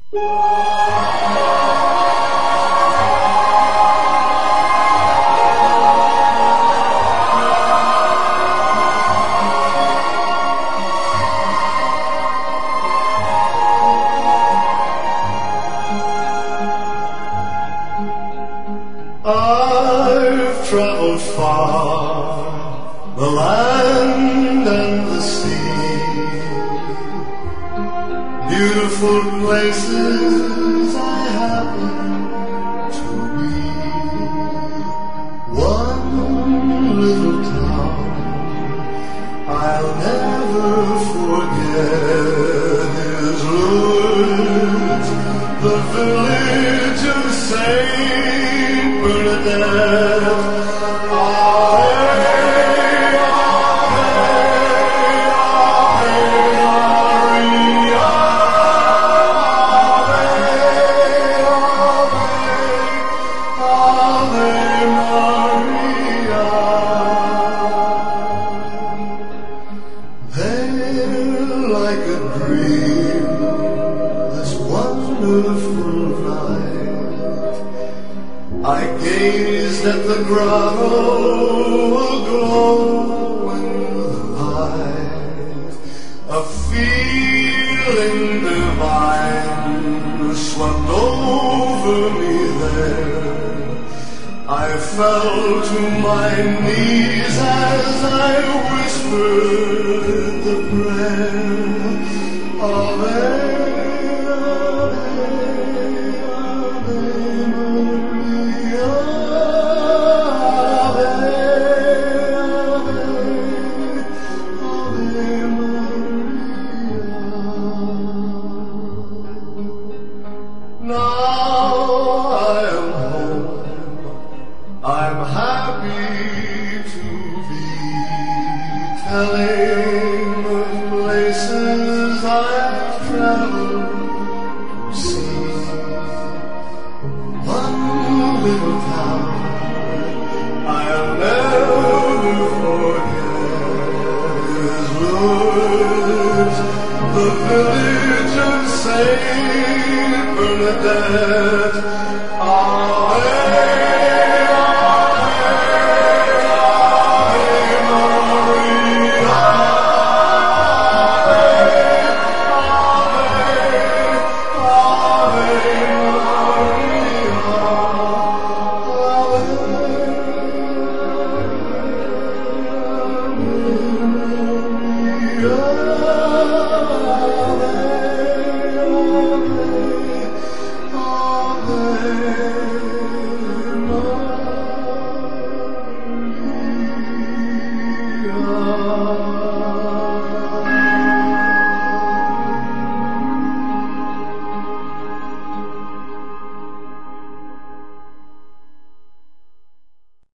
I've traveled far, the land and the sea, beautiful places I happen to be. One little town I'll never forget is Lourdes, the village of Saint Bernadette. Like a dream, this wonderful night, I gazed at the grotto aglow in the light. A feeling divine swept over me there. I fell to my knees as I whispered the prayer. Ave, Ave, Maria, Ave, Ave, Maria. Now I am home, I'm happy to be telling of places I've traveled to see. One little town I'll never forget is Lourdes, the village of Saint Bernadette.